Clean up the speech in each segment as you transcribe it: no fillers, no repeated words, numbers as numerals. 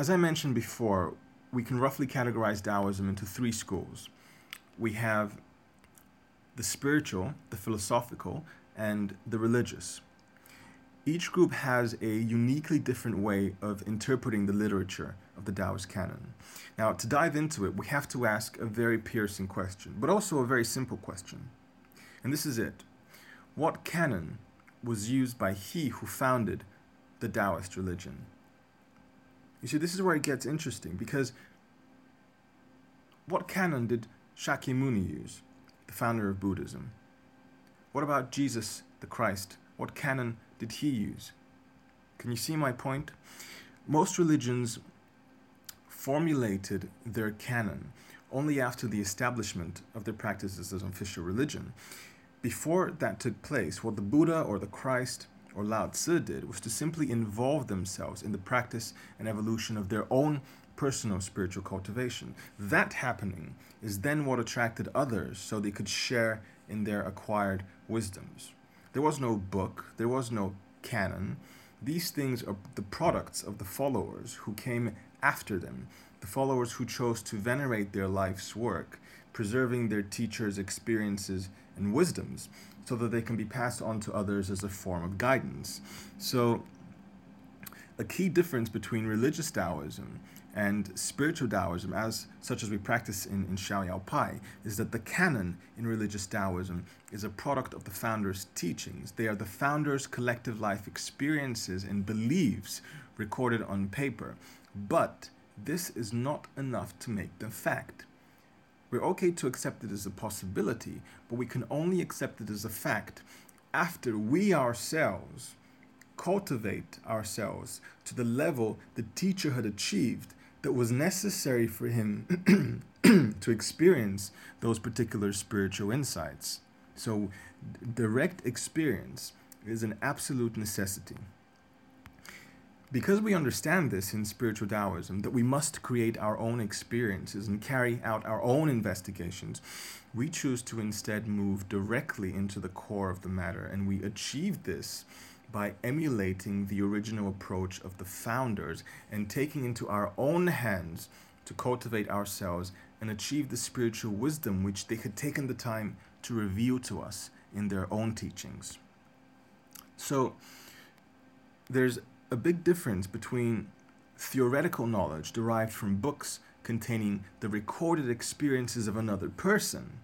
As I mentioned before, we can roughly categorize Taoism into three schools. We have the spiritual, the philosophical, and the religious. Each group has a uniquely different way of interpreting the literature of the Taoist canon. Now, to dive into it, we have to ask a very piercing question, but also a very simple question. And this is it. What canon was used by he who founded the Taoist religion? You see, this is where it gets interesting, because what canon did Shakyamuni use, the founder of Buddhism? What about Jesus the Christ? What canon did he use? Can you see my point? Most religions formulated their canon only after the establishment of their practices as an official religion. Before that took place, what the Buddha or the Christ or Lao Tzu did was to simply involve themselves in the practice and evolution of their own personal spiritual cultivation. That happening is then what attracted others so they could share in their acquired wisdoms. There was no book, there was no canon. These things are the products of the followers who came after them, the followers who chose to venerate their life's work, preserving their teachers' experiences and wisdoms so that they can be passed on to others as a form of guidance. So, a key difference between religious Taoism and spiritual Taoism, such as we practice in Xiaoyao Pai, is that the canon in religious Taoism is a product of the founders' teachings. They are the founders' collective life experiences and beliefs recorded on paper. But this is not enough to make them fact. We're okay to accept it as a possibility, but we can only accept it as a fact after we ourselves cultivate ourselves to the level the teacher had achieved that was necessary for him to experience those particular spiritual insights. So, direct experience is an absolute necessity. Because we understand this in spiritual Taoism, that we must create our own experiences and carry out our own investigations, we choose to instead move directly into the core of the matter, and we achieve this by emulating the original approach of the founders and taking into our own hands to cultivate ourselves and achieve the spiritual wisdom which they had taken the time to reveal to us in their own teachings. So, there's a big difference between theoretical knowledge derived from books containing the recorded experiences of another person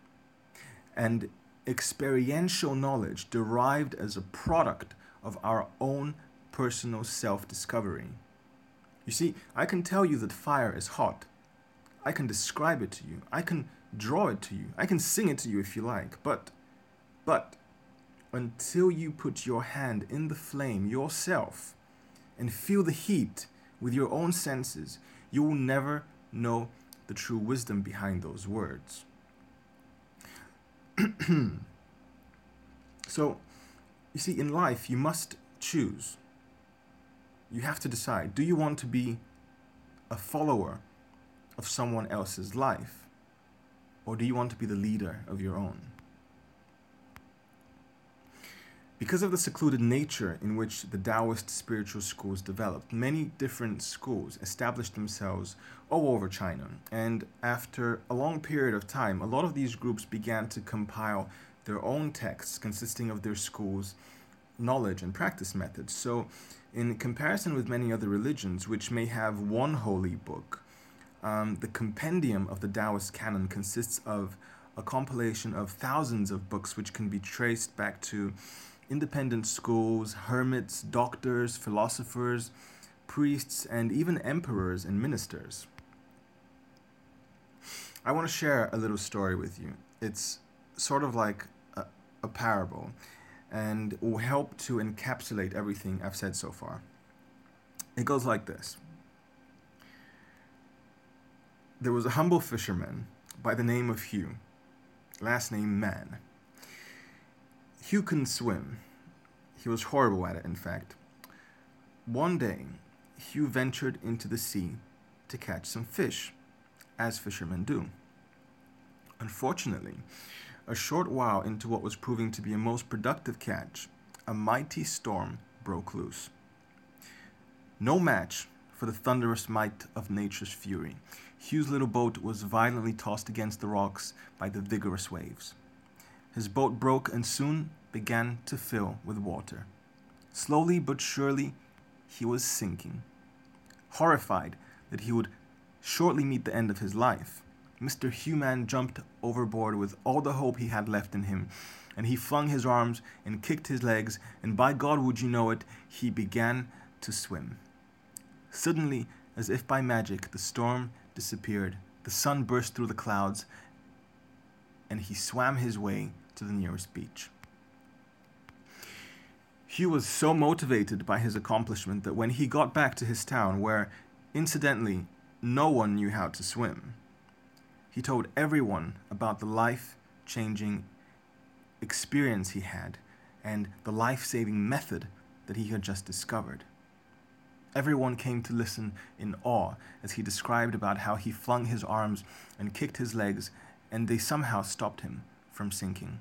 and experiential knowledge derived as a product of our own personal self-discovery. You see, I can tell you that fire is hot. I can describe it to you. I can draw it to you. I can sing it to you if you like. But until you put your hand in the flame yourself and feel the heat with your own senses, you will never know the true wisdom behind those words. So, you see, in life, you must choose. You have to decide, do you want to be a follower of someone else's life, or do you want to be the leader of your own? Because of the secluded nature in which the Taoist spiritual schools developed, many different schools established themselves all over China. And after a long period of time, a lot of these groups began to compile their own texts consisting of their school's knowledge and practice methods. So, in comparison with many other religions, which may have one holy book, the compendium of the Taoist canon consists of a compilation of thousands of books which can be traced back to independent schools, hermits, doctors, philosophers, priests, and even emperors and ministers. I want to share a little story with you. It's sort of like a parable, and will help to encapsulate everything I've said so far. It goes like this. There was a humble fisherman by the name of Hugh, last name Man. Hugh couldn't swim. He was horrible at it, in fact. One day, Hugh ventured into the sea to catch some fish, as fishermen do. Unfortunately, a short while into what was proving to be a most productive catch, a mighty storm broke loose. No match for the thunderous might of nature's fury. Hugh's little boat was violently tossed against the rocks by the vigorous waves. His boat broke and soon began to fill with water. Slowly but surely, he was sinking. Horrified that he would shortly meet the end of his life, Mr. Hughman jumped overboard with all the hope he had left in him, and he flung his arms and kicked his legs, and by God would you know it, he began to swim. Suddenly, as if by magic, the storm disappeared, the sun burst through the clouds, and he swam his way to the nearest beach. Hugh was so motivated by his accomplishment that when he got back to his town, where, incidentally, no one knew how to swim, he told everyone about the life-changing experience he had and the life-saving method that he had just discovered. Everyone came to listen in awe as he described about how he flung his arms and kicked his legs, and they somehow stopped him from sinking.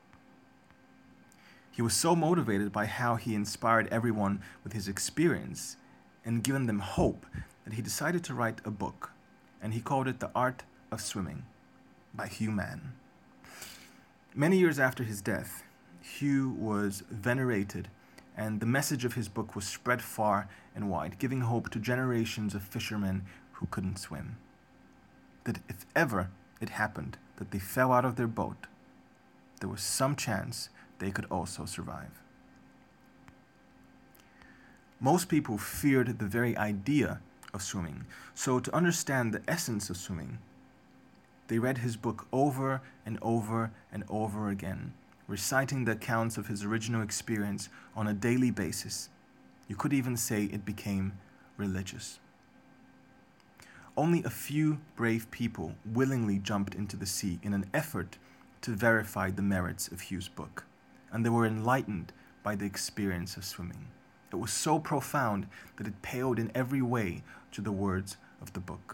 He was so motivated by how he inspired everyone with his experience and given them hope that he decided to write a book, and he called it The Art of Swimming by Hugh Man. Many years after his death, Hugh was venerated, and the message of his book was spread far and wide, giving hope to generations of fishermen who couldn't swim. That if ever it happened that they fell out of their boat, there was some chance they could also survive. Most people feared the very idea of swimming, so to understand the essence of swimming, they read his book over and over and over again, reciting the accounts of his original experience on a daily basis. You could even say it became religious. Only a few brave people willingly jumped into the sea in an effort to verify the merits of Hugh's book, and they were enlightened by the experience of swimming. It was so profound that it paled in every way to the words of the book.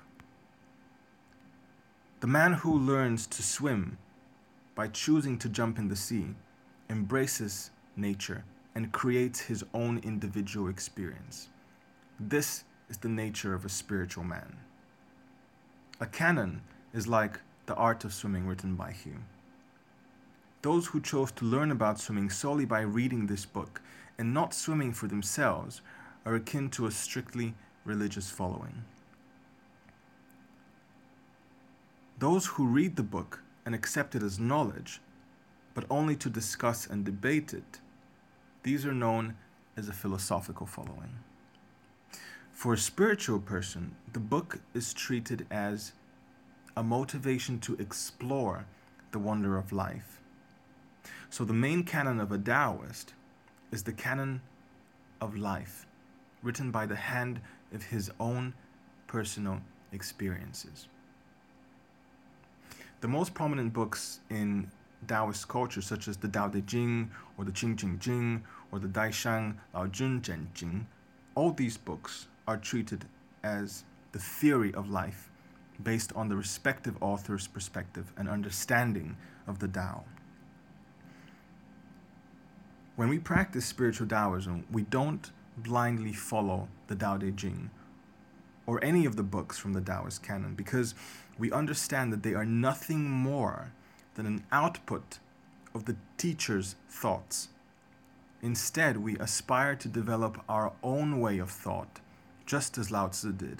The man who learns to swim by choosing to jump in the sea embraces nature and creates his own individual experience. This is the nature of a spiritual man. A canon is like The Art of Swimming written by Hugh. Those who chose to learn about swimming solely by reading this book and not swimming for themselves are akin to a strictly religious following. Those who read the book and accept it as knowledge, but only to discuss and debate it, these are known as a philosophical following. For a spiritual person, the book is treated as a motivation to explore the wonder of life. So the main canon of a Taoist is the canon of life, written by the hand of his own personal experiences. The most prominent books in Taoist culture, such as the Tao Te Ching, or the Qing Jing Jing, or the Daishan Lao Jun Zhen Jing, all these books are treated as the theory of life based on the respective author's perspective and understanding of the Tao. When we practice spiritual Taoism, we don't blindly follow the Tao Te Ching or any of the books from the Taoist canon, because we understand that they are nothing more than an output of the teacher's thoughts. Instead, we aspire to develop our own way of thought, just as Lao Tzu did.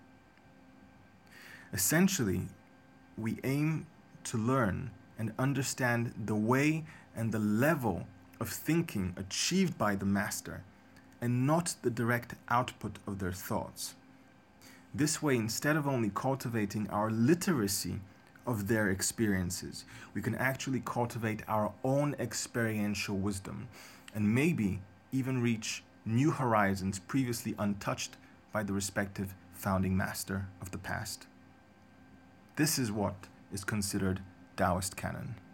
Essentially, we aim to learn and understand the way and the level of thinking achieved by the master, and not the direct output of their thoughts. This way, instead of only cultivating our literacy of their experiences, we can actually cultivate our own experiential wisdom, and maybe even reach new horizons previously untouched by the respective founding master of the past. This is what is considered Taoist canon.